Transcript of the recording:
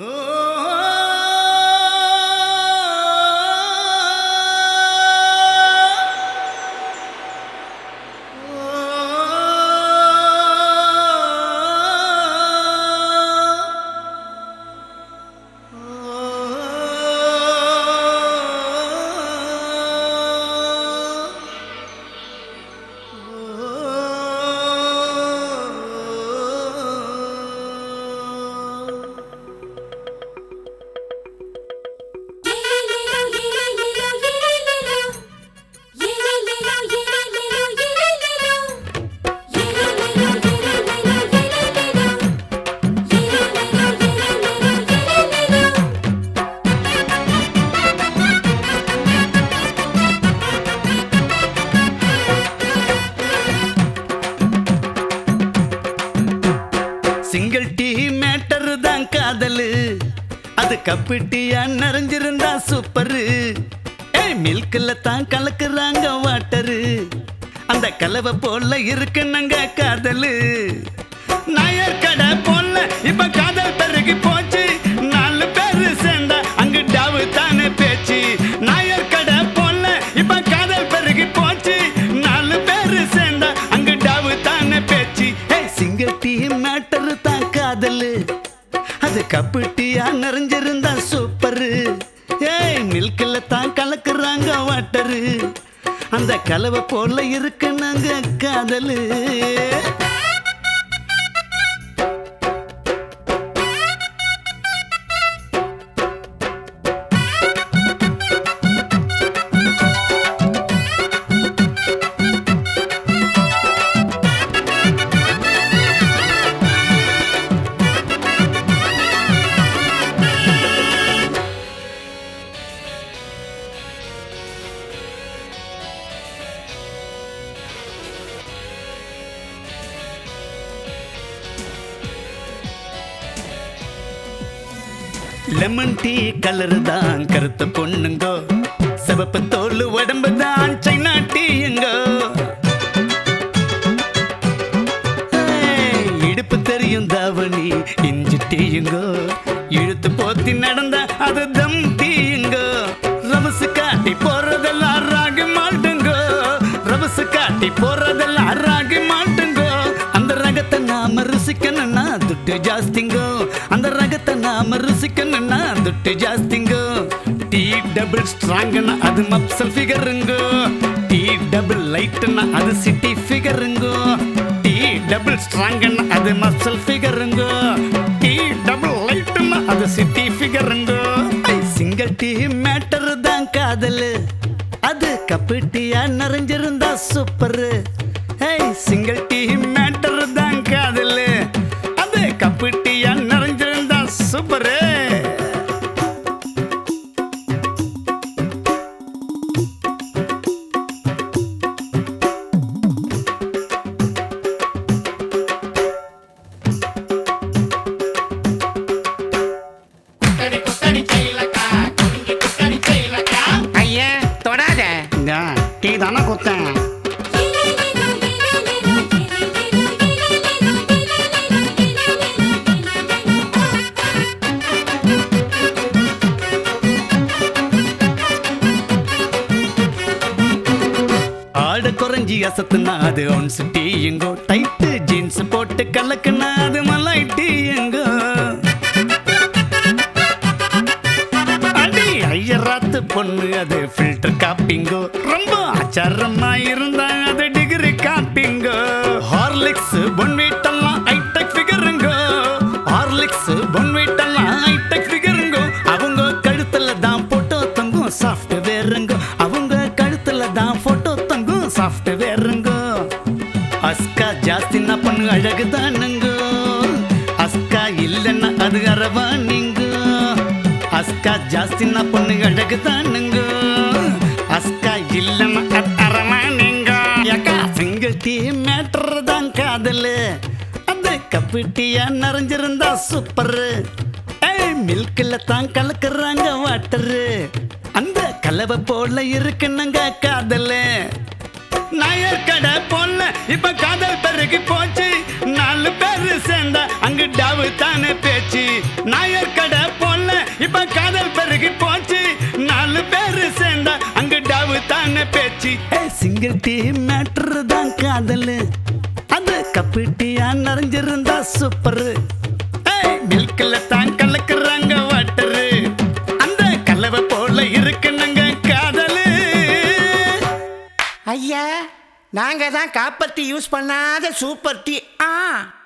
Single tea matter தான் காதலு, அது கப்பிட்டியா நிறைஞ்சிருந்தா சூப்பரு. மில்க்ல தான் கலக்குறாங்க வாட்டரு, அந்த கலவை போல இருக்குன்னு காதலு. நாயர் கடை போல இப்ப காதல் பெருகி போச்சு, 4 பேரு சேர்ந்தா அங்கு டாவு தானே பேச்சு. நாயர் கடை போல இப்ப காதல் பெருகி போச்சு, 4 பேரு சேர்ந்தா அங்கு டாவு தானே பேச்சு. சிங்கிள் டீ மேட்டர் தான் காதலு, அது கப்பிட்டியா நிறைஞ்சிருந்தா சூப்பரு. மில்க்ல தான் கலக்குறாங்க வாட்டரு, அந்த கலவை போல இருக்குன்னு காதலு. லெமன் டீ கலர் தான் கருத்த பொண்ணுங்கோ, சிவப்பு தோல் உடம்பு தான் சைனா டீயுங்கோ. இடுப்பு தெரியும் தாவணி இஞ்சி டீயுங்கோ, இழுத்து போத்தி நடந்த அது தம் டீயுங்கோ. ரவசு காட்டி போறதெல்லாம் ராகி மாட்டுங்கோ, ரவசு காட்டி போறதெல்லாம் ராகி மாட்டுங்கோ. அந்த ரகத்தை நாம ருசிக்கணும்னா துட்டு ஜாஸ்திங்கோ, அந்த ரகத்தை நாம ருசிக்கணும்னா துட்டு ஜாஸ்திங்கோ. டீ டபுள் ஸ்ட்ராங்னா அது மப்சல் ஃபிகருங்கோ, டீ டபுள் லைட்னா அது சிட்டி ஃபிகருங்கோ. டீ டபுள் ஸ்ட்ராங்னா அது மப்சல் ஃபிகருங்கோ, டீ டபுள் லைட்னா அது சிட்டி ஃபிகருங்கோ. சிங்கிள் டீ மேட்டர் தான் காதலு, அது கப்பிட்டியா நிறைஞ்சிருந்தா சூப்பரு. சிங்கிள் டீ மேட்டர் தான் காதலு, அது கப்பிட்டியா நிறைஞ்சிருந்தா சூப்பரு. ஐயா தொடாத, டீ தானே குத்தேன். ஆட குறைஞ்சி அசத்துனா அது ஒன்ஸ் டீயுங்கோ, டைட்டு ஜீன்ஸ் போட்டு கலக்குனா அது மலாய் டீயுங்கோ. அடி ஐயராத்து பொண்ணு அது ஃபில்டர் காப்பிங்கோ, ரொம்ப ஆச்சாரமா இருந்தா அது டிகிரி காப்பிங்கோ. ஹார்லிக்ஸ் பொன்வீட்டெல்லாம் ஹைடெக் ஃபிகருங்கோ, ஹார்லிக்ஸ் பொன்வீட்டெல்லாம் ஹைடெக் ஃபிகருங்கோ. அவங்க கழுத்துல தான் போட்டோ தங்கும் சாஃப்ட்வேருங்கோ, அவங்க கழுத்துல தான் போட்டோ தங்கும் சாஃப்ட்வேருங்கோ. அஸ்கா ஜாஸ்தினா பொண்ணு அழகுதானுங்கோ, அஸ்கா இல்லைன்னா அது அரவானிங்கோ. அஸ்கா ஜாஸ்தினா பொண்ணு அழகுதானுங்கோ, அஸ்கா இல்லைன்னா அது அரவானிங்கோ. சிங்கிள் டீ மேட்டர் தான் காதலு, அது கப்பிட்டியா நிறைஞ்சிருந்தா சூப்பரு. மில்க்ல தான் கலக்குறாங்க வாட்டரு, அந்த கலவை போல இருக்குன்னுங்க காதலு. நாயர் கடை போல இப்ப காதல் பெருகி போச்சு, 4 பேரு சேர்ந்தா அங்கு டாவு தானே பேச்சு நாயர் கடை போல இப்ப காதல் பெருகி போச்சு 4 பேரு சேர்ந்தா அங்கு டாவு தானே பேச்சு சிங்கிள் டீ மேட்ரு தான் காதல் அது கப்பு டீயா நிறைஞ்சிருந்தா சூப்பர் மில்க்ல தான் கலக்குறாங்க வாட்டரு அந்த கலவை போல இருக்குனுங்க காதலு ஐயா நாங்க தான் காப்பத்தி யூஸ் பண்ணாத சூப்பர் டீ